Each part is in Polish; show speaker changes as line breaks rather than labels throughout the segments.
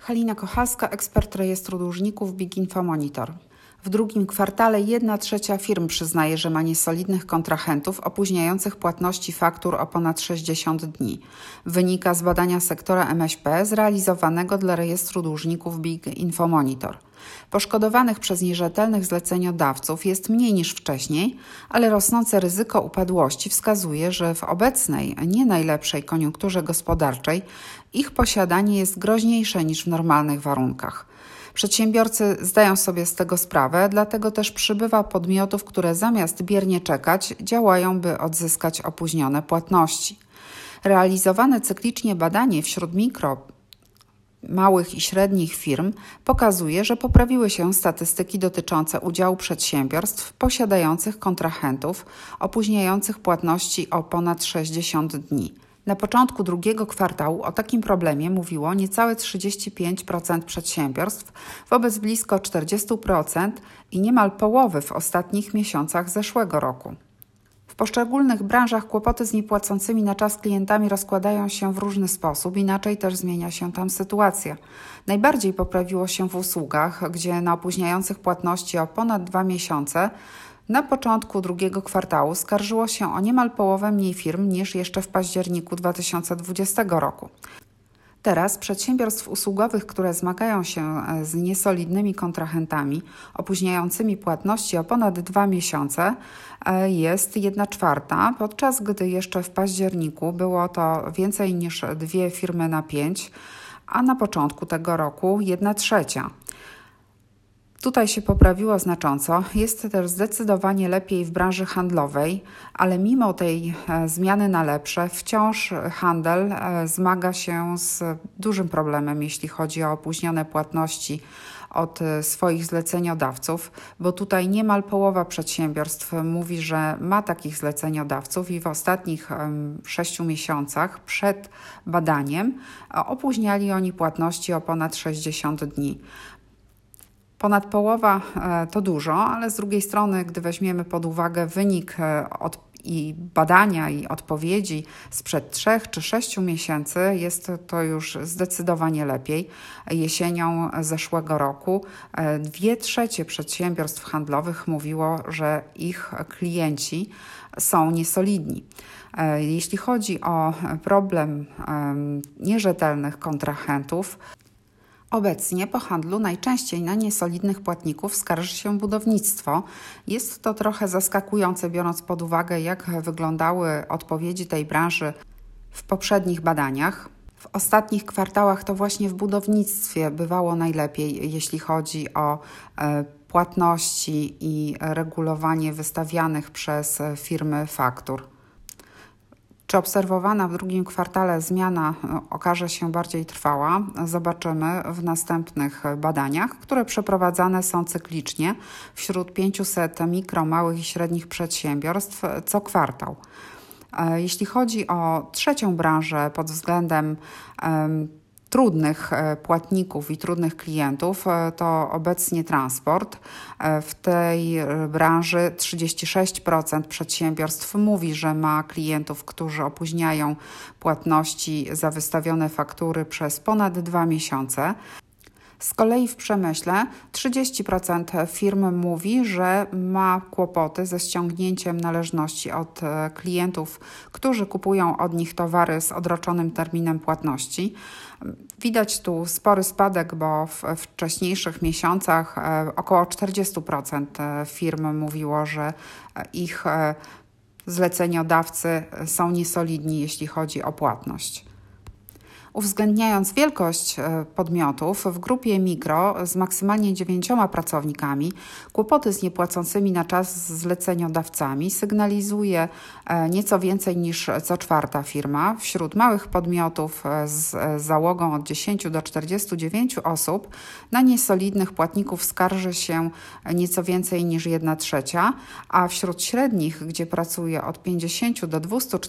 Halina Kochalska, ekspert rejestru dłużników Big Info Monitor. W drugim kwartale 1/3 firm przyznaje, że ma niesolidnych kontrahentów opóźniających płatności faktur o ponad 60 dni. Wynika z badania sektora MŚP zrealizowanego dla rejestru dłużników Big Info Monitor. Poszkodowanych przez nierzetelnych zleceniodawców jest mniej niż wcześniej, ale rosnące ryzyko upadłości wskazuje, że w obecnej, nie najlepszej koniunkturze gospodarczej ich posiadanie jest groźniejsze niż w normalnych warunkach. Przedsiębiorcy zdają sobie z tego sprawę, dlatego też przybywa podmiotów, które zamiast biernie czekać, działają, by odzyskać opóźnione płatności. Realizowane cyklicznie badanie wśród małych i średnich firm pokazuje, że poprawiły się statystyki dotyczące udziału przedsiębiorstw posiadających kontrahentów opóźniających płatności o ponad 60 dni. Na początku drugiego kwartału o takim problemie mówiło niecałe 35% przedsiębiorstw wobec blisko 40% i niemal połowy w ostatnich miesiącach zeszłego roku. W poszczególnych branżach kłopoty z niepłacącymi na czas klientami rozkładają się w różny sposób, inaczej też zmienia się tam sytuacja. Najbardziej poprawiło się w usługach, gdzie na opóźniających płatności o ponad 2 miesiące na początku drugiego kwartału skarżyło się o niemal połowę mniej firm niż jeszcze w październiku 2020 roku. Teraz przedsiębiorstw usługowych, które zmagają się z niesolidnymi kontrahentami opóźniającymi płatności o ponad 2 miesiące jest 1/4, podczas gdy jeszcze w październiku było to więcej niż 2 firmy na 5, a na początku tego roku 1/3. Tutaj się poprawiło znacząco, jest też zdecydowanie lepiej w branży handlowej, ale mimo tej zmiany na lepsze wciąż handel zmaga się z dużym problemem, jeśli chodzi o opóźnione płatności od swoich zleceniodawców, bo tutaj niemal połowa przedsiębiorstw mówi, że ma takich zleceniodawców i w ostatnich 6 miesiącach przed badaniem opóźniali oni płatności o ponad 60 dni. Ponad połowa to dużo, ale z drugiej strony, gdy weźmiemy pod uwagę wynik i badania i odpowiedzi sprzed 3 czy 6 miesięcy, jest to już zdecydowanie lepiej. Jesienią zeszłego roku 2/3 przedsiębiorstw handlowych mówiło, że ich klienci są niesolidni. Jeśli chodzi o problem nierzetelnych kontrahentów, obecnie po handlu najczęściej na niesolidnych płatników skarży się budownictwo. Jest to trochę zaskakujące, biorąc pod uwagę, jak wyglądały odpowiedzi tej branży w poprzednich badaniach. W ostatnich kwartałach to właśnie w budownictwie bywało najlepiej, jeśli chodzi o płatności i regulowanie wystawianych przez firmy faktur. Czy obserwowana w drugim kwartale zmiana okaże się bardziej trwała? Zobaczymy w następnych badaniach, które przeprowadzane są cyklicznie wśród 500 mikro, małych i średnich przedsiębiorstw co kwartał. Jeśli chodzi o trzecią branżę pod względem trudnych płatników i trudnych klientów, to obecnie transport. W tej branży 36% przedsiębiorstw mówi, że ma klientów, którzy opóźniają płatności za wystawione faktury przez ponad 2 miesiące. Z kolei w przemyśle 30% firm mówi, że ma kłopoty ze ściągnięciem należności od klientów, którzy kupują od nich towary z odroczonym terminem płatności. Widać tu spory spadek, bo w wcześniejszych miesiącach około 40% firm mówiło, że ich zleceniodawcy są niesolidni, jeśli chodzi o płatność. Uwzględniając wielkość podmiotów, w grupie mikro z maksymalnie 9 pracownikami kłopoty z niepłacącymi na czas zleceniodawcami sygnalizuje nieco więcej niż co 4. firma. Wśród małych podmiotów z załogą od 10 do 49 osób na niesolidnych płatników skarży się nieco więcej niż 1/3, a wśród średnich, gdzie pracuje od 50 do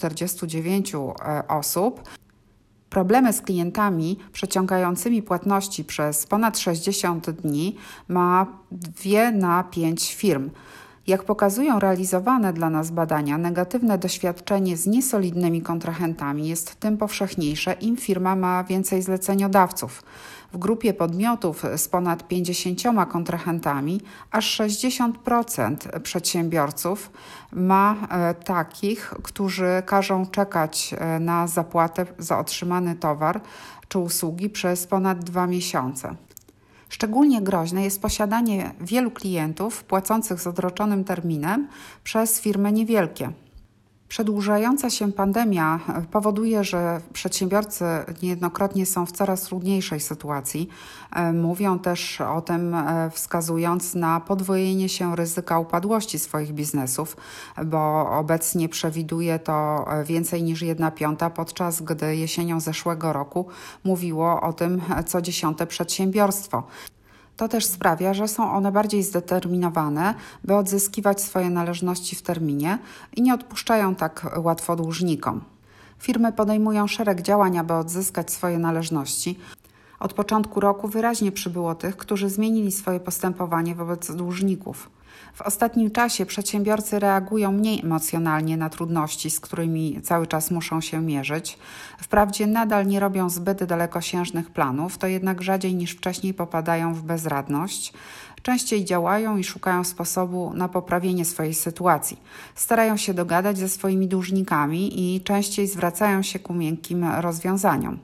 249 osób, problemy z klientami przeciągającymi płatności przez ponad 60 dni ma 2 na 5 firm. Jak pokazują realizowane dla nas badania, negatywne doświadczenie z niesolidnymi kontrahentami jest tym powszechniejsze, im firma ma więcej zleceniodawców. W grupie podmiotów z ponad 50 kontrahentami aż 60% przedsiębiorców ma takich, którzy każą czekać na zapłatę za otrzymany towar czy usługi przez ponad 2 miesiące. Szczególnie groźne jest posiadanie wielu klientów płacących z odroczonym terminem przez firmy niewielkie. Przedłużająca się pandemia powoduje, że przedsiębiorcy niejednokrotnie są w coraz trudniejszej sytuacji. Mówią też o tym, wskazując na podwojenie się ryzyka upadłości swoich biznesów, bo obecnie przewiduje to więcej niż 1/5, podczas gdy jesienią zeszłego roku mówiło o tym co 10. przedsiębiorstwo. To też sprawia, że są one bardziej zdeterminowane, by odzyskiwać swoje należności w terminie i nie odpuszczają tak łatwo dłużnikom. Firmy podejmują szereg działań, aby odzyskać swoje należności. Od początku roku wyraźnie przybyło tych, którzy zmienili swoje postępowanie wobec dłużników. W ostatnim czasie przedsiębiorcy reagują mniej emocjonalnie na trudności, z którymi cały czas muszą się mierzyć. Wprawdzie nadal nie robią zbyt dalekosiężnych planów, to jednak rzadziej niż wcześniej popadają w bezradność. Częściej działają i szukają sposobu na poprawienie swojej sytuacji. Starają się dogadać ze swoimi dłużnikami i częściej zwracają się ku miękkim rozwiązaniom.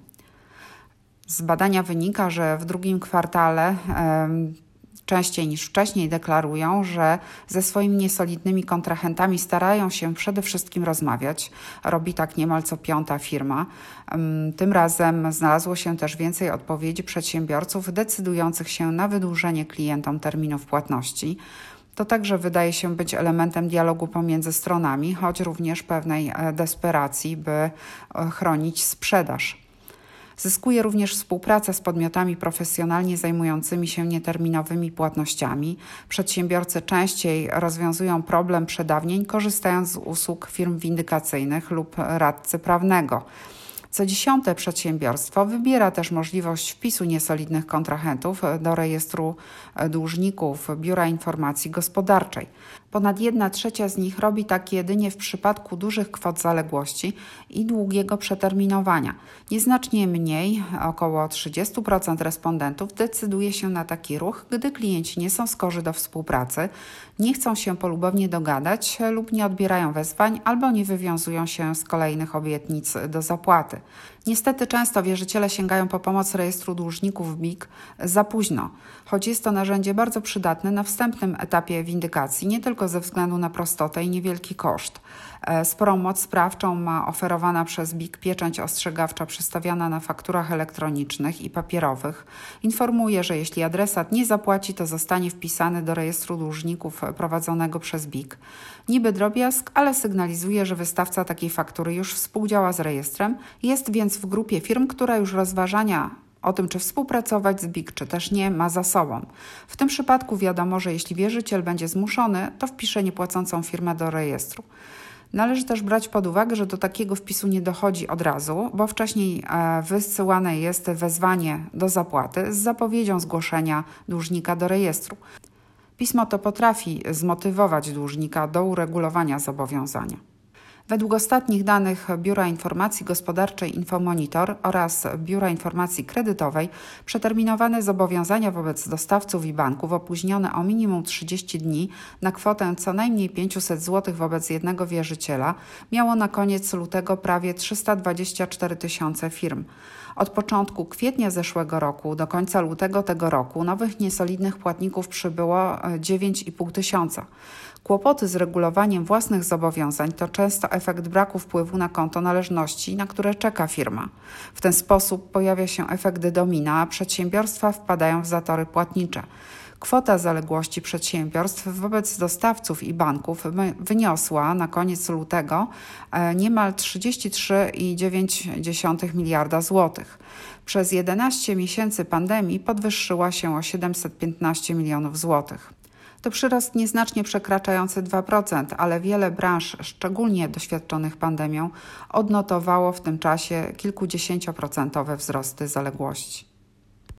Z badania wynika, że w drugim kwartale częściej niż wcześniej deklarują, że ze swoimi niesolidnymi kontrahentami starają się przede wszystkim rozmawiać. Robi tak niemal co 5. firma. Tym razem znalazło się też więcej odpowiedzi przedsiębiorców decydujących się na wydłużenie klientom terminów płatności. To także wydaje się być elementem dialogu pomiędzy stronami, choć również pewnej desperacji, by chronić sprzedaż. Zyskuje również współpraca z podmiotami profesjonalnie zajmującymi się nieterminowymi płatnościami. Przedsiębiorcy częściej rozwiązują problem przedawnień, korzystając z usług firm windykacyjnych lub radcy prawnego. Co 10. przedsiębiorstwo wybiera też możliwość wpisu niesolidnych kontrahentów do rejestru dłużników Biura Informacji Gospodarczej. Ponad 1/3 z nich robi tak jedynie w przypadku dużych kwot zaległości i długiego przeterminowania. Nieznacznie mniej, około 30% respondentów decyduje się na taki ruch, gdy klienci nie są skorzy do współpracy, nie chcą się polubownie dogadać lub nie odbierają wezwań albo nie wywiązują się z kolejnych obietnic do zapłaty. Niestety często wierzyciele sięgają po pomoc rejestru dłużników BIG za późno, choć jest to narzędzie bardzo przydatne na wstępnym etapie windykacji, nie tylko ze względu na prostotę i niewielki koszt. Sporą moc sprawczą ma oferowana przez BIG pieczęć ostrzegawcza przedstawiana na fakturach elektronicznych i papierowych. Informuje, że jeśli adresat nie zapłaci, to zostanie wpisany do rejestru dłużników prowadzonego przez BIG. Niby drobiazg, ale sygnalizuje, że wystawca takiej faktury już współdziała z rejestrem, jest więc w grupie firm, która już rozważania o tym, czy współpracować z BIG, czy też nie, ma za sobą. W tym przypadku wiadomo, że jeśli wierzyciel będzie zmuszony, to wpisze niepłacącą firmę do rejestru. Należy też brać pod uwagę, że do takiego wpisu nie dochodzi od razu, bo wcześniej wysyłane jest wezwanie do zapłaty z zapowiedzią zgłoszenia dłużnika do rejestru. Pismo to potrafi zmotywować dłużnika do uregulowania zobowiązania. Według ostatnich danych Biura Informacji Gospodarczej Infomonitor oraz Biura Informacji Kredytowej przeterminowane zobowiązania wobec dostawców i banków opóźnione o minimum 30 dni na kwotę co najmniej 500 zł wobec jednego wierzyciela miało na koniec lutego prawie 324 tysiące firm. Od początku kwietnia zeszłego roku do końca lutego tego roku nowych niesolidnych płatników przybyło 9,5 tysiąca. Kłopoty z regulowaniem własnych zobowiązań to często efekt braku wpływu na konto należności, na które czeka firma. W ten sposób pojawia się efekt domina, a przedsiębiorstwa wpadają w zatory płatnicze. Kwota zaległości przedsiębiorstw wobec dostawców i banków wyniosła na koniec lutego niemal 33,9 miliarda złotych. Przez 11 miesięcy pandemii podwyższyła się o 715 milionów złotych. To przyrost nieznacznie przekraczający 2%, ale wiele branż, szczególnie doświadczonych pandemią, odnotowało w tym czasie kilkudziesięcioprocentowe wzrosty zaległości.